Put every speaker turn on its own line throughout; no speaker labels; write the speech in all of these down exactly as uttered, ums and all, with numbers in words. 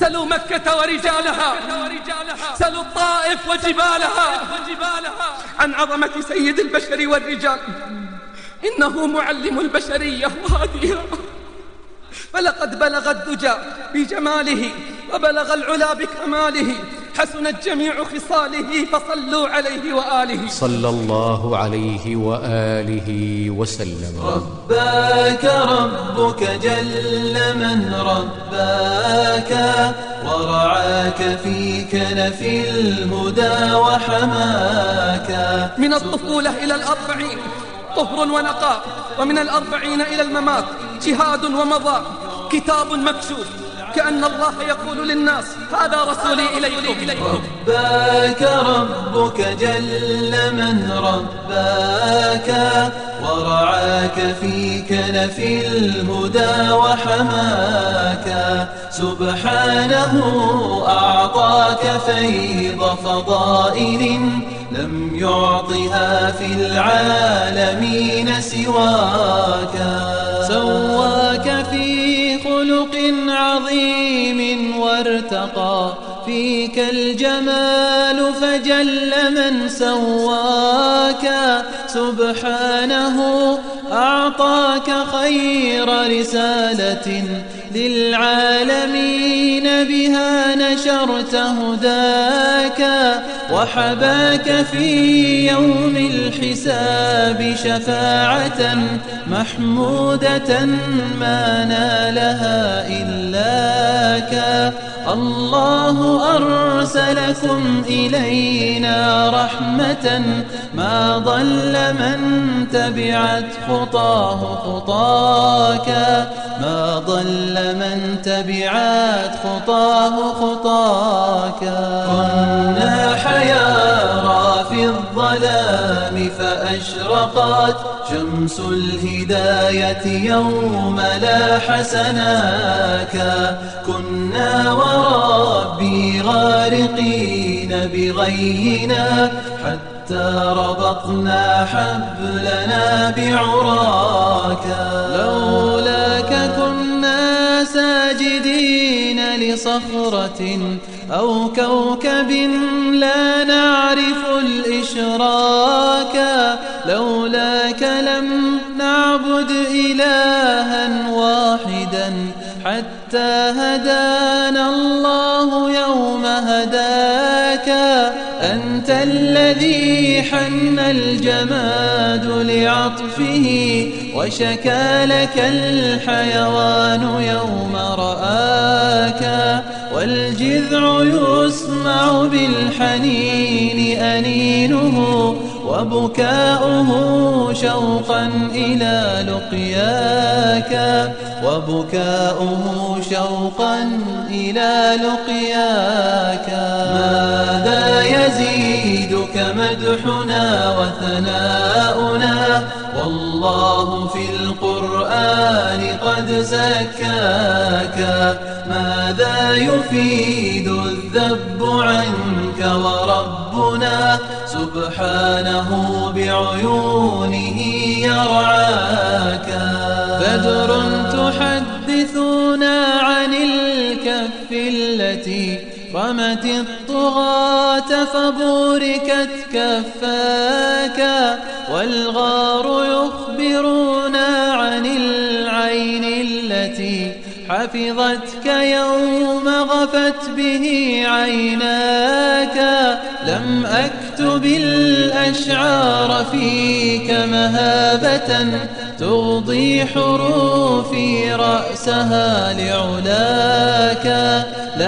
سلوا مكة ورجالها، سلوا الطائف وجبالها عن عظمة سيد البشر والرجال. إنه معلم البشرية وهاديها، فلقد بلغ الدجى بجماله وبلغ العلا بكماله، حسنت جميع خصاله فصلوا عليه وآله.
صلى الله عليه وآله وسلم.
رباك ربك جل من رباك ورعاك في كنف الهدى وحماك.
من الطفولة إلى الأربعين طهر ونقاء، ومن الأربعين إلى الممات جهاد ومضاء، كتاب مكشوف كأن الله يقول للناس هذا رسولي إليكم.
رباك ربك جل من رباك ورعاك في كنف الهدى وحماك. سبحانه أعطاك فيض فضائل لم يعطها في العالمين سواك. سواك في خلق عظيم وارتقى فيك الجمال فجل من سواك. سبحانه أعطاك خير رسالة للعالمين بها نشرت هداك. وحباك في يوم الحساب شفاعة محمودة ما نالها إلاك. الله أرسلكم إلينا رحمة ما ضل من تبعت خطاه خطاك. ما ضل من تبعت خطاه خطاك. كنا حيارى في الظلام فأشرقت شمس الهداية يوم لاح سناك. كنا وربي غارقين بغينا حتى ربطنا حبلنا بعراك. لولاك كنا ساجدين لصخرة أو كوكب لا نعرف الإشراك. لولاك لم نعبد إلها واحدا حتى هدانا الله يوم هداك. أنت الذي حن الجماد لعطفه وشكى لك الحيوان يوم رآك. والجذع يسمع بالحنين أنينه وبكاؤه شوقا إلى لقياك. وبكاؤه شوقا إلى لقياك. ماذا يزيدك مدحنا وثناؤنا والله في القرآن قد زكاك. ماذا يفيد الذب عنك وربنا سبحانه بعيونه يرعاك. بدر تحدثنا عن الكف التي رمت الطغاة فبوركت كفاك. والغار يخبرنا عن العين التي حفظتك يوم غفت به عيناك. لم أكتب الأشعار فيك مهابة تغضي حروفي رأسها لعلاك.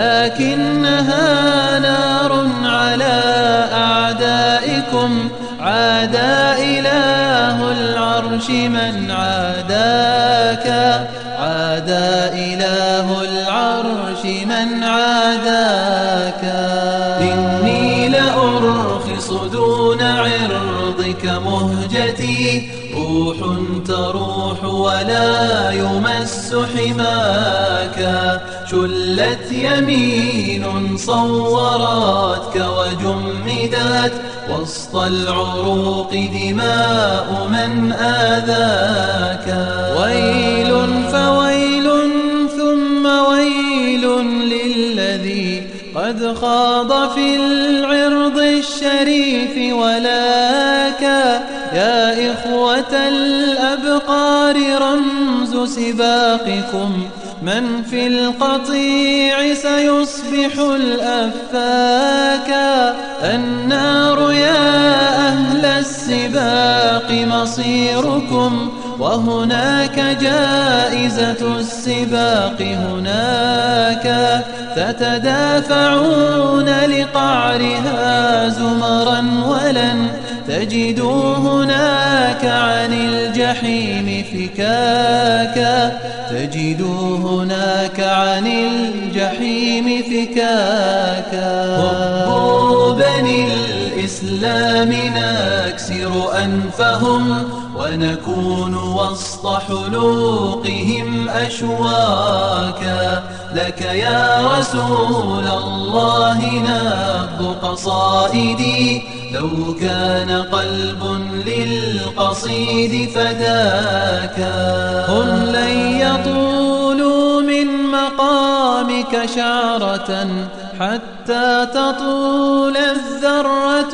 لكنها نار على أعدائكم عادى إله العرش من عاداك. عادى إله العرش من عاداك. إني لأرخص دون عرضك مهجتي روح تروح ولا يمس حماك. شلت يمين صورتك وجمدت وسط العروق دماء من آذاك. ويل فويل ثم ويل للذين الذي قد خاض في العرض الشريف ولاك. يا إخوة الأبقار رمز سباقكم من في القطيع سيصبح الأفاكا. النار يا أهل السباق مصيركم، وهناك جائزة السباق هناك. تتدافعون لقعرها زمرا ولن تجدوا هناك عن الجحيم فكاكا. تجدوا هناك عن الجحيم فكاكا. هبوا بني الإسلام نكسر أنفهم ونكون وسط حلوقهم أشواكا. لك يا رسول الله نبض قصائدي، لو كان قلب للقصيد فداكا. هم لن يطولوا من مقامك شعرة حتى تطول الذرة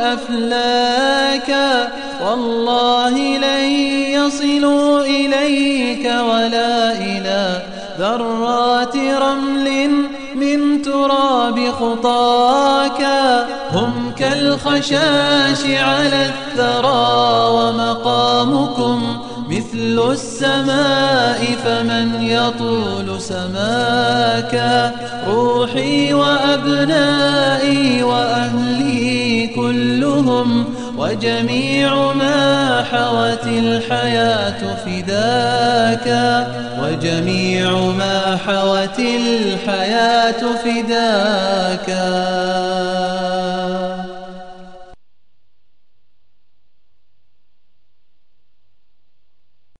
الأفلاكا. والله لن يصلوا إليك ولا إلى ذرات رمل من تراب خطاكا. هم كالخشاش على الثرى ومقامكم مثل السماء، فمن يطول سماكا. روحي وأبنائي وأهلي كلهم وجميع ما حوت الحياة فداكا. وجميع ما حوت الحياة فداكا.